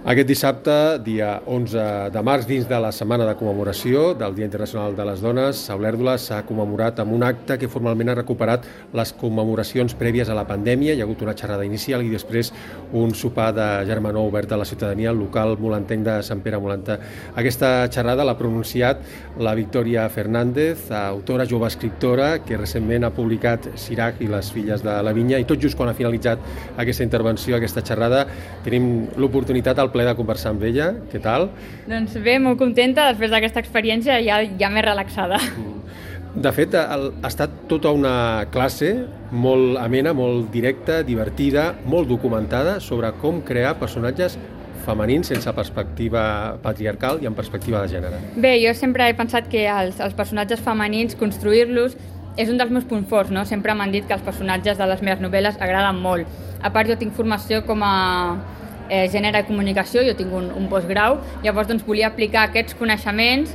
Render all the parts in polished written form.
Aquest dissabte, dia 11 de març, dins de la setmana de commemoració del Dia Internacional de les Dones, a Olèrdola s'ha commemorat amb un acte que formalment ha recuperat les commemoracions prèvies a la pandèmia. Hi ha hagut una xerrada inicial i després un sopar de germanor obert a la ciutadania al local molantenc de Sant Pere Molanta. Aquesta xerrada l'ha pronunciat la Victòria Fernández, autora, jove escriptora, que recentment ha publicat Sirac i les filles de la vinya, i tot just quan ha finalitzat aquesta intervenció, aquesta xerrada, tenim l'oportunitat al ple de conversar amb ella. Què tal? Doncs bé, molt contenta, després d'aquesta experiència ja més relaxada. De fet, ha estat tota una classe molt amena, molt directa, divertida, molt documentada sobre com crear personatges femenins sense perspectiva patriarcal i amb perspectiva de gènere. Bé, jo sempre he pensat que els personatges femenins, construir-los, és un dels meus punts forts, no? Sempre m'han dit que els personatges de les meves novel·les agraden molt. A part, jo tinc formació com a gènere i comunicació, jo tinc un postgrau, llavors volia aplicar aquests coneixements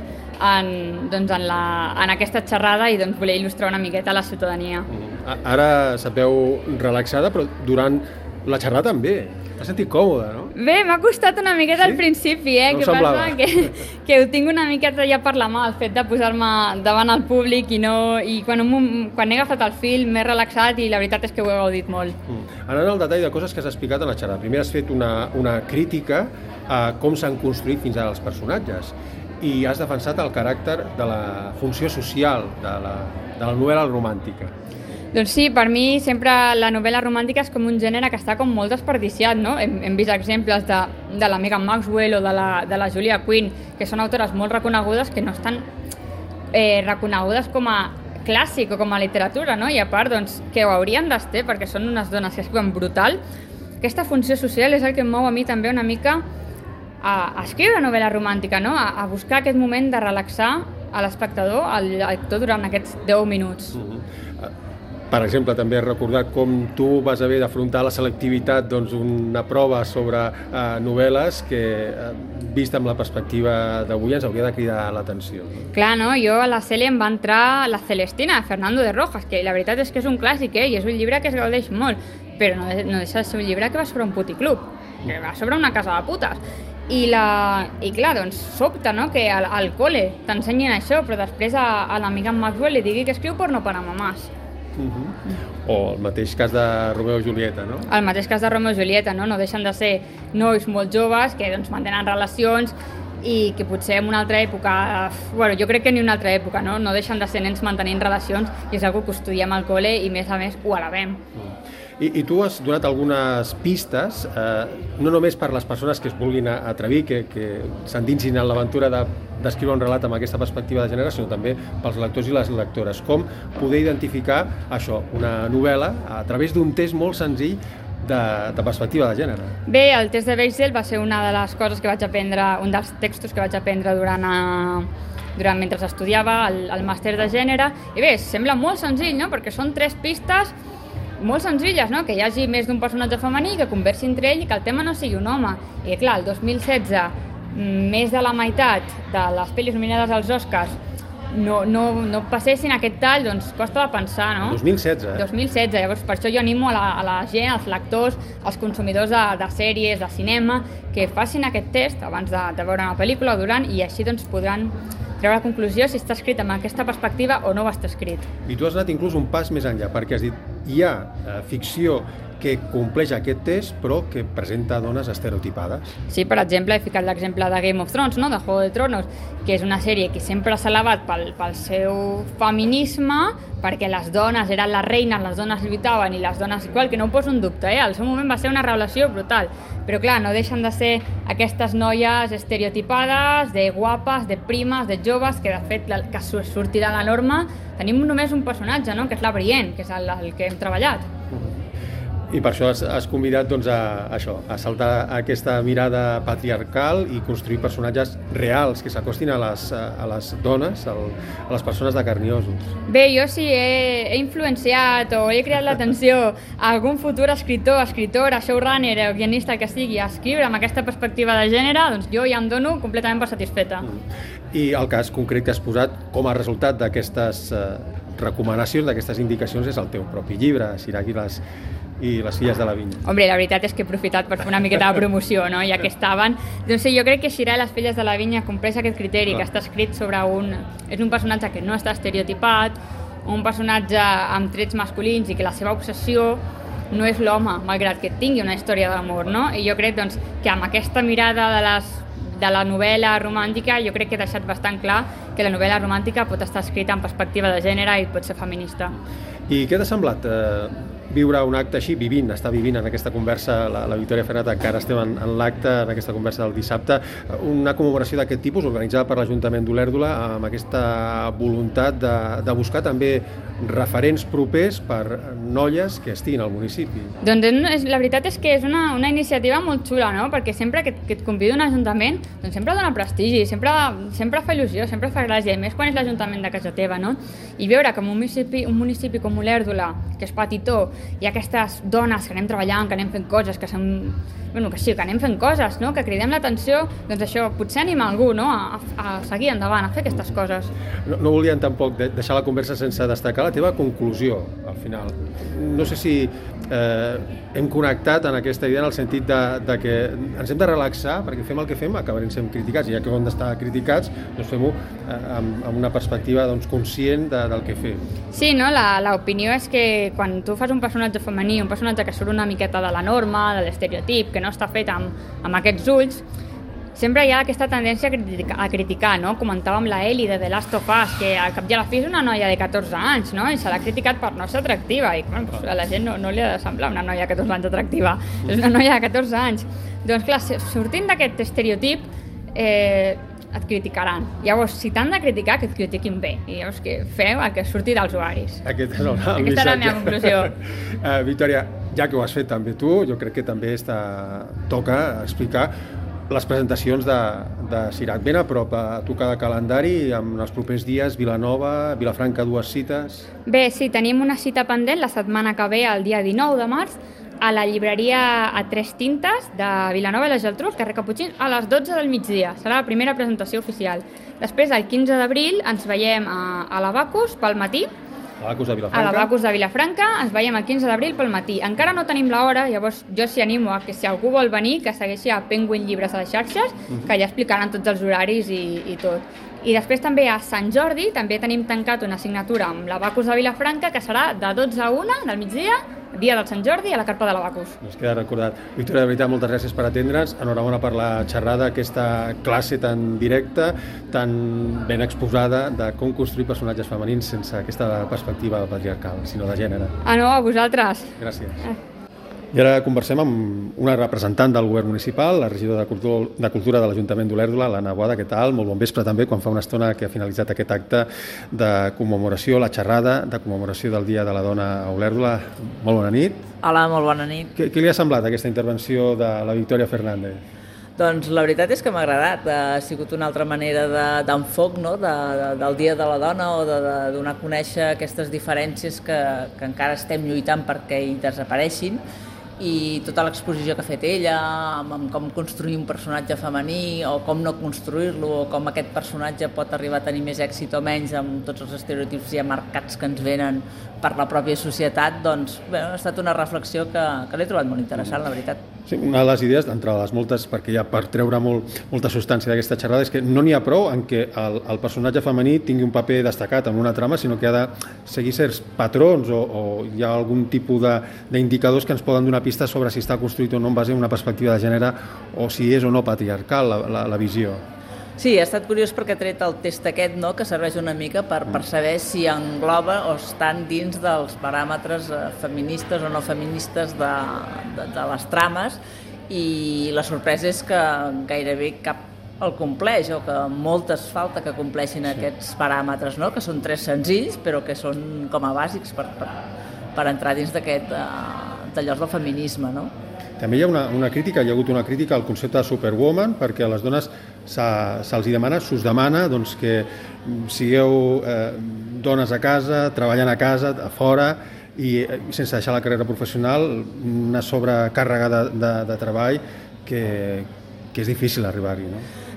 en aquesta xerrada i volia il·lustrar una miqueta la ciutadania. Ara se't veu relaxada, però durant la xerrada també. T'has sentit còmoda, no? Bé, m'ha costat una miqueta al principi, No que semblava. passa que ho tinc una miqueta ja per la mà, el fet de posar-me davant el públic i quan he agafat el fil m'he relaxat i la veritat és que ho he gaudit molt. Anant al detall de coses que has explicat a la xerrada. Primer has fet una crítica a com s'han construït fins ara els personatges i has defensat el caràcter de la funció social de la novel·la romàntica. Doncs sí, per mi sempre la novel·la romàntica és com un gènere que està com molt desperdiciat, no? Hem vist exemples de la Megan Maxwell o de la Julia Quinn, que són autores molt reconegudes que no estan reconegudes com a clàssic o com a literatura, no? I a part, que ho haurien d'estar perquè són unes dones que escriuen brutal. Aquesta funció social és el que em mou a mi també una mica a escriure novel·la romàntica, no? A buscar aquest moment de relaxar a l'espectador, al lector, durant aquests 10 minuts. Per exemple, també recordar com tu vas haver d'afrontar la selectivitat d'una prova sobre novel·les que, vista amb la perspectiva d'avui, ens hauria de cridar l'atenció. Clar, no? Jo a la Cele em va entrar La Celestina, de Fernando de Rojas, que la veritat és que és un clàssic, i és un llibre que es gaudeix molt, però no deixa de ser un llibre que va sobre un puticlub, que va sobre una casa de putes. I clar, sobta, no?, que al col·le t'ensenyin això, però després a l'amiga Maxwell li digui que escriu porno per a mamàs. O el mateix cas de Romeo i Julieta, no? El mateix cas de Romeo i Julieta, no? No deixen de ser nois molt joves que mantenen relacions i que potser en una altra època, jo crec que ni una altra època, no deixen de ser nens mantenint relacions, i és una cosa que estudiem al col·le i més a més ho alabem. I tu has donat algunes pistes, no només per les persones que es vulguin atrevir, que s'endinsin en l'aventura d'escriure un relat amb aquesta perspectiva de gènere, sinó també pels lectors i les lectores. Com poder identificar això, una novel·la, a través d'un test molt senzill de perspectiva de gènere? Bé, el test de Bechdel va ser una de les coses que vaig aprendre, un dels textos que vaig aprendre mentre estudiava el màster de gènere, i bé, sembla molt senzill, no?, perquè són 3 pistes molt senzilles, no?, que hi hagi més d'un personatge femení, que conversi entre ell i que el tema no sigui un home. I clar, el 2016, més de la meitat de les pel·lis nominades als Oscars no passessin aquest tall, costa de pensar, no? 2016, 2016, llavors per això jo animo a la gent, als lectors, als consumidors de sèries, de cinema, que facin aquest test abans de veure una pel·lícula o durant, i així podran treure la conclusió si està escrit amb aquesta perspectiva o no va estar escrit. I tu has anat inclús un pas més enllà, perquè has dit, hi ha ficció que compleix aquest test, però que presenta dones estereotipades. Sí, per exemple, he ficat l'exemple de Game of Thrones, no?, de Juego de Tronos, que és una sèrie que sempre s'ha alabat pel seu feminisme, perquè les dones eren les reines, les dones lluitaven i les dones igual, que no ho poso en dubte, al seu moment va ser una relació brutal, però clar, no deixen de ser aquestes noies estereotipades, de guapes, de primes, de joves, que de fet que sortirà la norma. Tenim només un personatge, no?, que és la Brienne, que és el que hem treballat. I per això has convidat a saltar aquesta mirada patriarcal i construir personatges reals que s'acostin a les dones, a les persones de carn i ossos. Bé, jo sí he influenciat o he creat l'atenció a algun futur escritor, escritora, showrunner o guionista que sigui a escriure amb aquesta perspectiva de gènere, doncs jo ja em dono completament per satisfeta. I el cas concret que has posat com a resultat d'aquestes recomanacions, d'aquestes indicacions, és el teu propi llibre, Sirac i les filles de la vinya. Hombre, la veritat és que he aprofitat per fer una miqueta de promoció, no? Ja que estaven. Doncs sí, jo crec que Shirai i les filles de la vinya compleix aquest criteri, que està escrit sobre és un personatge que no està estereotipat, un personatge amb trets masculins i que la seva obsessió no és l'home, malgrat que tingui una història d'amor, no? I jo crec doncs, que amb aquesta mirada de la novel·la romàntica jo crec que he deixat bastant clar que la novel·la romàntica pot estar escrita en perspectiva de gènere i pot ser feminista. I què t'ha semblat viure un acte així, està vivint en aquesta conversa, la Victòria Fernat, encara estem en l'acte, en aquesta conversa del dissabte, una commemoració d'aquest tipus organitzada per l'Ajuntament d'Olèrdola amb aquesta voluntat de buscar també referents propers per noies que estiguin al municipi. Doncs la veritat és que és una iniciativa molt xula, no? Perquè sempre que et convida un ajuntament, doncs sempre dona prestigi, sempre fa il·lusió, sempre fa gràcia, i més quan és l'Ajuntament de casa teva, no? I veure que en un municipi com Olèrdola, que és petitó, hi ha aquestes dones que anem treballant, que anem fent coses, que anem fent coses, no? Que cridem l'atenció, doncs això potser anima algú, no? A seguir endavant, a fer aquestes coses. No volíem tampoc deixar la conversa sense destacar la teva conclusió, al final. No sé si hem connectat en aquesta idea en el sentit de que ens hem de relaxar, perquè fem el que fem, acabarem sent criticats, i ja que hem d'estar criticats, doncs fem-ho amb una perspectiva conscient del que fem. Sí, no? L'opinió és que quan tu fas un personatge femení, un personatge que surt una miqueta de la norma, de l'estereotip, que no està fet amb aquests ulls, sempre hi ha aquesta tendència a criticar, no? Comentàvem la Ellie de The Last of Us, que al cap i a la fi és una noia de 14 anys, no? I se l'ha criticat per no ser atractiva, i bueno, a la gent no li ha de semblar una noia de 14 anys atractiva, és una noia de 14 anys. Doncs clar, sortint d'aquest estereotip, et criticaran. Llavors, si t'han de criticar, que et critiquin bé. I llavors que feu el que surti dels ovaris. Aquesta és la meva conclusió. Victòria, ja que ho has fet també tu, jo crec que també toca explicar les presentacions de Cirac. Ben a prop, a tocar de calendari, amb els propers dies, Vilanova, Vilafranca, 2 cites. Bé, sí, tenim una cita pendent la setmana que ve, el dia 19 de març, a la llibreria A Tres Tintes de Vilanova i la Geltrú, al carrer Caputxins, a les 12 del migdia. Serà la primera presentació oficial. Després, el 15 d'abril, ens veiem a l'Abacus pel matí. A l'Abacus de Vilafranca, ens veiem el 15 d'abril pel matí. Encara no tenim l'hora, llavors jo s'hi animo a que si algú vol venir, que segueixi a Penguin Llibres a les xarxes, que ja explicaran tots els horaris i tot. I després també a Sant Jordi, també tenim tancat una assignatura amb l'Abacus de Vilafranca, que serà de 12 a 1 del migdia, dia del Sant Jordi, a la carpa de l'Abacus. Ens queda recordat. Victòria, de veritat, moltes gràcies per atendre'ns. Enhorabona per la xerrada, aquesta classe tan directa, tan ben exposada de com construir personatges femenins sense aquesta perspectiva patriarcal, sinó de gènere. No, a vosaltres. Gràcies. I ara conversem amb una representant del govern municipal, la regidora de Cultura de l'Ajuntament d'Olèrdola, l'Anna Boada. Què tal? Molt bon vespre també, quan fa una estona que ha finalitzat aquest acte de commemoració, la xerrada de commemoració del Dia de la Dona a Olèrdola. Molt bona nit. Hola, molt bona nit. Què li ha semblat aquesta intervenció de la Victòria Fernández? Doncs la veritat és que m'ha agradat. Ha sigut una altra manera d'enfoc, no? Del Dia de la Dona, o de donar a conèixer aquestes diferències que encara estem lluitant perquè hi desapareixin, i tota l'exposició que ha fet ella, amb com construir un personatge femení o com no construir-lo, o com aquest personatge pot arribar a tenir més èxit o menys amb tots els estereotips ja marcats que ens venen per la pròpia societat. Doncs bé, ha estat una reflexió que l'he trobat molt interessant, la veritat. Sí, una de les idees, d'entre les moltes, perquè ja per treure molta substància d'aquesta xerrada, és que no n'hi ha prou en què el personatge femení tingui un paper destacat en una trama, sinó que ha de seguir certs patrons o hi ha algun tipus d'indicadors que ens poden donar pistes sobre si està construït o no en base a una perspectiva de gènere o si és o no patriarcal la visió. Sí, ha estat curiós perquè ha tret el test aquest, no?, que serveix una mica per saber si engloba o estan dins dels paràmetres feministes o no feministes de les trames, i la sorpresa és que gairebé cap el compleix, o que moltes falta que compleixin aquests paràmetres, no?, que són 3 senzills però que són com a bàsics per entrar dins d'aquest tallors del feminisme, no? També hi ha una crítica, hi ha hagut una crítica al concepte de superwoman, perquè a les dones se'ls demana, s'us demana doncs, que sigueu dones a casa, treballant a casa, a fora, i sense deixar la carrera professional, una sobrecàrrega de treball que és difícil arribar-hi, no?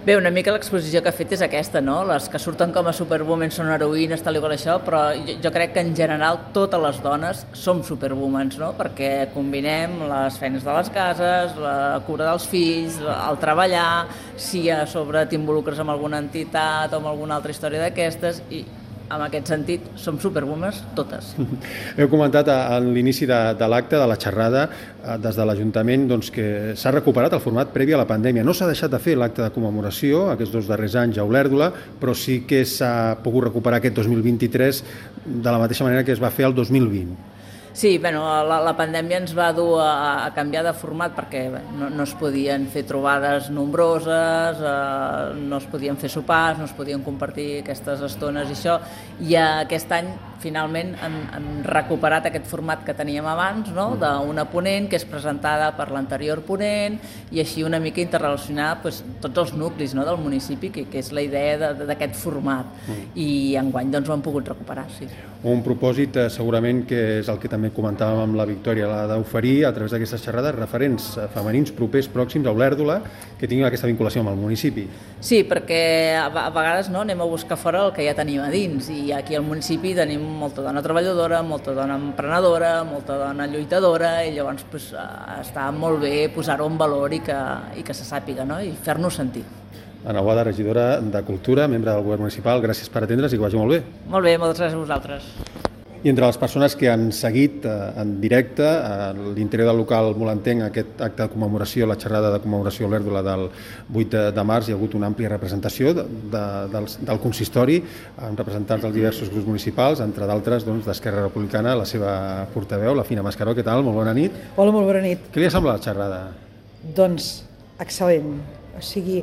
Bé, una mica l'exposició que ha fet és aquesta, no? Les que surten com a superwomen són heroïnes, tal i qual això, però jo crec que en general totes les dones som superwomen, no? Perquè combinem les feines de les cases, la cura dels fills, el treballar, si a sobre t'involucres amb alguna entitat o amb alguna altra història d'aquestes, i en aquest sentit som superwomen totes. Heu comentat a l'inici de l'acte, de la xerrada, des de l'Ajuntament, doncs, que s'ha recuperat el format previ a la pandèmia. No s'ha deixat de fer l'acte de commemoració aquests 2 darrers anys a Olèrdola, però sí que s'ha pogut recuperar aquest 2023 de la mateixa manera que es va fer el 2020. Sí, bueno, la pandèmia ens va dur a canviar de format perquè no es podien fer trobades nombroses, no es podien fer sopars, no es podien compartir aquestes estones i això, i aquest any finalment hem recuperat aquest format que teníem abans, no? D'una ponent que és presentada per l'anterior ponent i així una mica interrelacionar doncs, tots els nuclis, no? Del municipi, que és la idea d'aquest format, i enguany doncs, ho hem pogut recuperar, sí. Un propòsit segurament que és el que també comentàvem amb la Victòria, la d'oferir a través d'aquestes xerrades referents femenins propers pròxims a Olèrdola que tinguin aquesta vinculació amb el municipi. Sí, perquè a vegades no, anem a buscar fora el que ja tenim a dins, i aquí al municipi tenim molta dona treballadora, molta dona emprenedora, molta dona lluitadora, i llavors pues, està molt bé posar-ho en valor i que se sàpiga, no? I fer-nos sentir. Ana Boada, regidora de Cultura, membre del Govern Municipal, gràcies per atendre's i que vagi molt bé. Molt bé, moltes gràcies a vosaltres. I entre les persones que han seguit en directe a l'interior del local molentenc aquest acte de commemoració, la xerrada de commemoració a Olèrdola del 8 de març, hi ha hagut una àmplia representació del consistori amb representants dels diversos grups municipals, entre d'altres d'Esquerra Republicana, la seva portaveu, la Fina Mascaró. Què tal? Molt bona nit. Hola, molt bona nit. Què li ha semblat la xerrada? Doncs excel·lent. O sigui,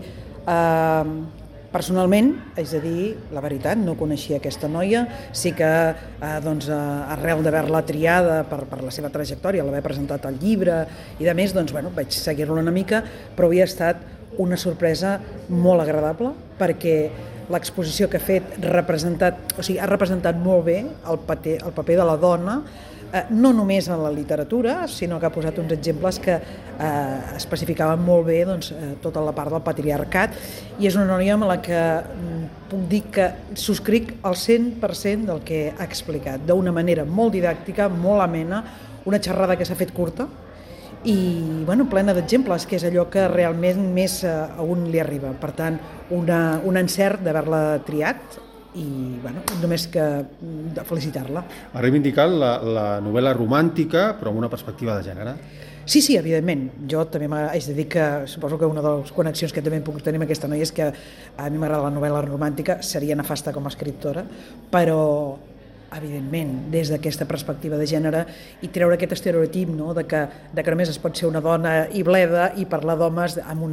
personalment, és a dir, la veritat, no coneixia aquesta noia, sí que arrel d'haver-la triada per la seva trajectòria, l'haver presentat al llibre i de més, doncs, vaig seguir-la una mica, però havia estat una sorpresa molt agradable perquè l'exposició que ha fet ha representat molt bé el paper de la dona, no només en la literatura, sinó que ha posat uns exemples que especificaven molt bé tota la part del patriarcat, i és una noia amb la que puc dir que subscric el 100% del que ha explicat, d'una manera molt didàctica, molt amena, una xerrada que s'ha fet curta i plena d'exemples, que és allò que realment més a un li arriba. Per tant, un encert d'haver-la triat, i només que felicitar-la. Ha reivindicat la novel·la romàntica, però amb una perspectiva de gènere. Sí, evidentment. Jo també haig de dir que suposo que una de les connexions que també puc tenir amb aquesta noia és que a mi m'agrada la novel·la romàntica, seria nefasta com a escriptora, però evidentment, des d'aquesta perspectiva de gènere i treure aquest estereotip, no? de que només es pot ser una dona i bleda i parlar d'homes amb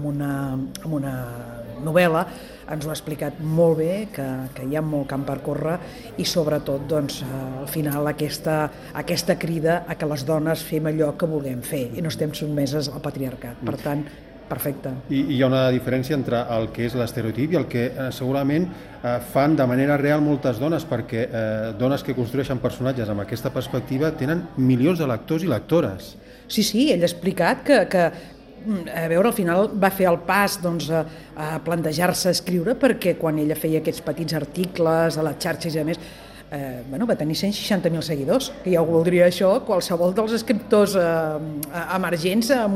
una novel·la, ens ho ha explicat molt bé, que hi ha molt camp per córrer i sobretot al final aquesta crida a que les dones fem allò que vulguem fer i no estem sotmeses al patriarcat. Per tant, perfecte. I hi ha una diferència entre el que és l'estereotip i el que segurament fan de manera real moltes dones, perquè dones que construeixen personatges amb aquesta perspectiva tenen milions de lectors i lectores. Sí, ell ha explicat que a veure, al final va fer el pas a plantejar-se escriure, perquè quan ella feia aquests petits articles a les xarxes i a més, va tenir 160.000 seguidors, que ja ho voldria això qualsevol dels escriptors emergents amb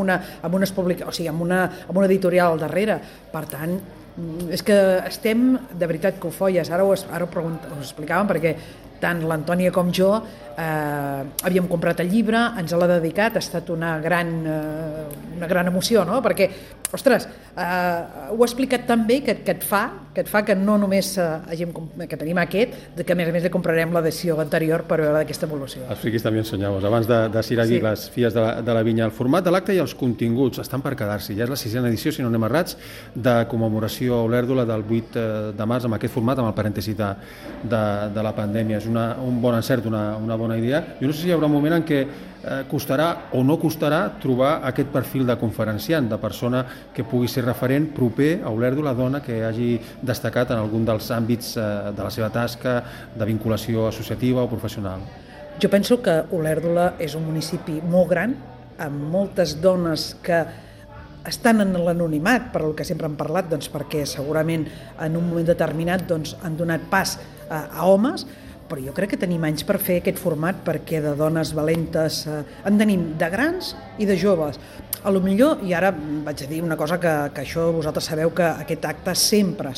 una editorial al darrere. Per tant, és que estem de veritat que ho folles. Ara ho explicàvem perquè tant l'Antònia com jo havíem comprat el llibre, ens l'ha dedicat, ha estat una gran emoció, no? Perquè, ostres, ho ha explicat tan bé que et fa que no només que tenim aquest, que a més li comprarem l'edició anterior per veure aquesta evolució. Expliquis també ensenyeu-vos. Abans de cirar-hi les filles de la vinya, el format de l'acte i els continguts estan per quedar-s'hi. Ja és la 6a edició, si no anem errats, de commemoració a Olèrdola del 8 de març amb aquest format, amb el parèntesi de la pandèmia. És un bon encert, una bona idea. Jo no sé si hi haurà un moment en què costarà o no costarà trobar aquest perfil de conferenciant, de persona que pugui ser referent proper a Olèrdola, dona que hagi destacat en algun dels àmbits de la seva tasca de vinculació associativa o professional. Jo penso que Olèrdola és un municipi molt gran, amb moltes dones que estan en l'anonimat, per el que sempre han parlat, doncs perquè segurament en un moment determinat doncs, han donat pas a homes, però jo crec que tenim anys per fer aquest format, perquè de dones valentes en tenim de grans i de joves. A lo millor, i ara vaig a dir una cosa que això vosaltres sabeu, que aquest acte sempre,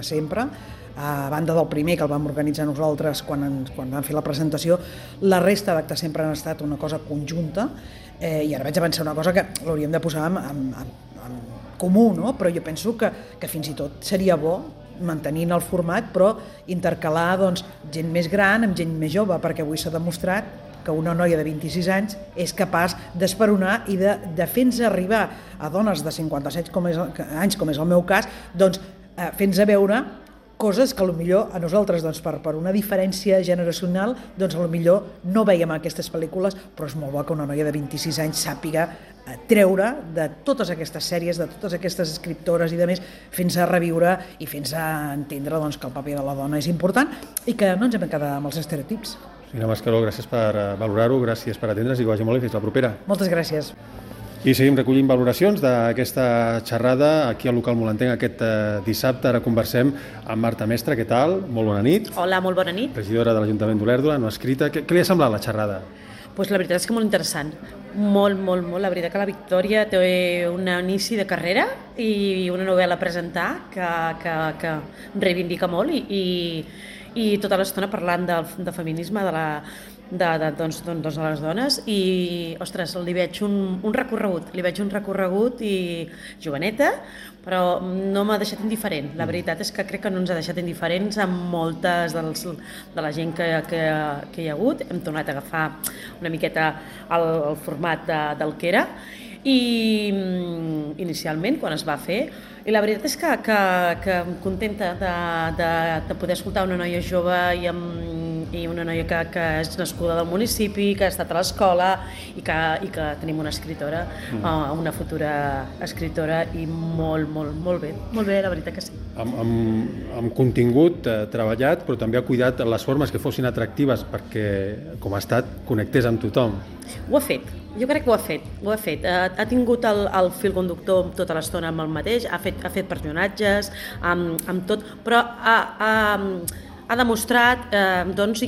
a banda del primer que el vam organitzar nosaltres quan vam fer la presentació, la resta d'actes sempre han estat una cosa conjunta, i ara vaig avançar una cosa que l'hauríem de posar en comú, no? Però jo penso que fins i tot seria bo, mantenint el format, però intercalar doncs, gent més gran amb gent més jove, perquè avui s'ha demostrat que una noia de 26 anys és capaç d'esperonar i de fer-nos arribar a dones de 57 anys, com és el meu cas, doncs, fent-nos veure coses que potser a nosaltres, doncs, per una diferència generacional, doncs, potser no veiem aquestes pel·lícules, però és molt bo que una noia de 26 anys sàpiga treure de totes aquestes sèries, de totes aquestes escriptores i de més, fent-nos reviure i fent-nos entendre doncs, que el paper de la dona és important i que no ens hem de quedar amb els estereotips. Senyora Mascaró, gràcies per valorar-ho, gràcies per atendre's i que vagi molt bé, fins la propera. Moltes gràcies. I seguim recollint valoracions d'aquesta xerrada aquí al local Molentenc aquest dissabte. Ara conversem amb Marta Mestre. Què tal? Molt bona nit. Hola, molt bona nit. Regidora de l'Ajuntament d'Olèrdola, no escrita. Què li ha semblat la xerrada? Pues la veritat és que molt interessant. Molt. La veritat que la Victòria té un inici de carrera i una novel·la a presentar que reivindica molt i tota l'estona parlant de feminisme, de les dones i, ostres, li veig un recorregut i joveneta, però no m'ha deixat indiferent. La veritat és que crec que no ens ha deixat indiferents amb moltes de la gent que hi ha hagut. Hem tornat a agafar una miqueta el format del que era i inicialment quan es va fer, i la veritat és que contenta de poder escoltar una noia jove i una noia que és nascuda del municipi, que ha estat a l'escola i que tenim una escriptora, una futura escriptora, i molt bé, la veritat que sí. Amb contingut treballat, però també ha cuidat les formes que fossin atractives perquè, com ha estat, connectés amb tothom. Ho ha fet, jo crec que ho ha fet. Ha tingut el fil conductor tota l'estona amb el mateix, ha fet personatges, amb tot, però ha demostrat, doncs,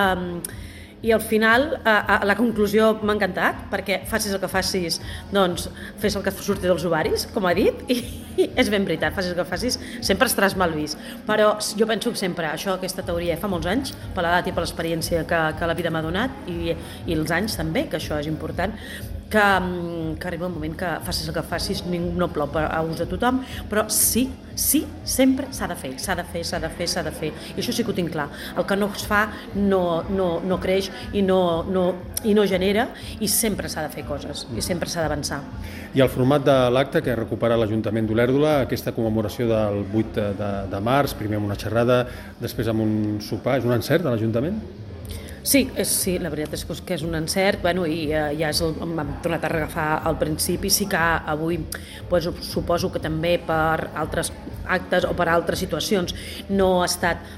i al final la conclusió m'ha encantat, perquè facis el que facis, doncs fes el que surti dels ovaris, com ha dit, i és ben veritat, facis el que facis, sempre estaràs mal vist. Però jo penso que sempre, aquesta teoria fa molts anys, per l'edat i per l'experiència que la vida m'ha donat, i els anys també, que això és important, que arriba un moment que facis el que facis, ningú no plou a ús de tothom, però sí, sempre s'ha de fer, i això sí que ho tinc clar. El que no es fa no creix i no genera, i sempre s'ha de fer coses, i sempre s'ha d'avançar. I el format de l'acte que recupera l'Ajuntament d'Olèrdola, aquesta commemoració del 8 de març, primer amb una xerrada, després amb un sopar, és un encert de l'Ajuntament? Sí, la veritat és que és un encert, i ja m'hem tornat a agafar al principi. Sí que avui suposo que també per altres actes o per altres situacions no ha estat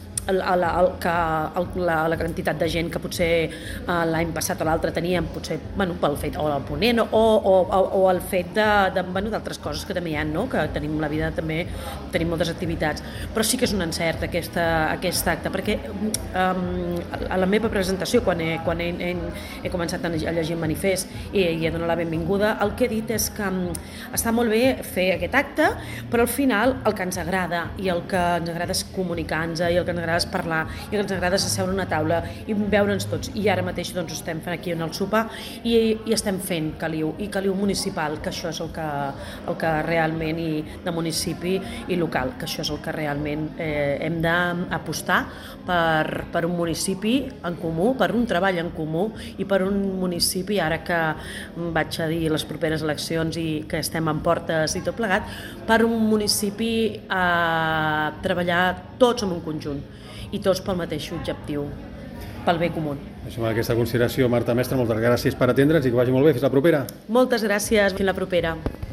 la quantitat de gent que potser l'any passat o l'altre teníem, potser pel fet o el ponent o el fet d'altres coses que també hi ha, no? Que tenim la vida, també tenim moltes activitats, però sí que és un encert aquest acte, perquè a la meva presentació, quan he començat a llegir el manifest i he donat la benvinguda, el que he dit és que està molt bé fer aquest acte, però al final el que ens agrada i el que ens agrada és comunicar-nos, i el que ens agrada és parlar, i el que ens agrada és asseure una taula i veure'ns tots, i ara mateix doncs estem fent aquí en el sopar i estem fent caliu municipal, que això és el que realment, i de municipi i local, que això és el que realment hem d'apostar per un municipi en comú, per un treball en comú i per un municipi, ara que vaig a dir les properes eleccions i que estem en portes i tot plegat, per un municipi a treballar tots en un conjunt i tots pel mateix objectiu, pel bé comú. Això, amb aquesta consideració, Marta Mestre, moltes gràcies per atendre'ns i que vagi molt bé. Fins la propera. Moltes gràcies. Fins la propera.